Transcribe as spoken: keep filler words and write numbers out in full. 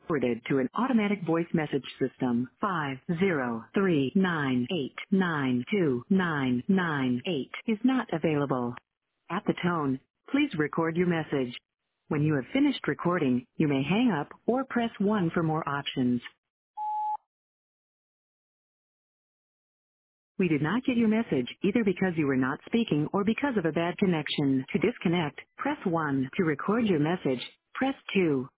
forwarded to an automatic voice message system. Five zero three nine eight nine two nine nine eight is not available. At the tone, please record your message. When you have finished recording, you may hang up or press one for more options. We did not get your message either because you were not speaking or because of a bad connection. To disconnect, press one. To record your message, press two.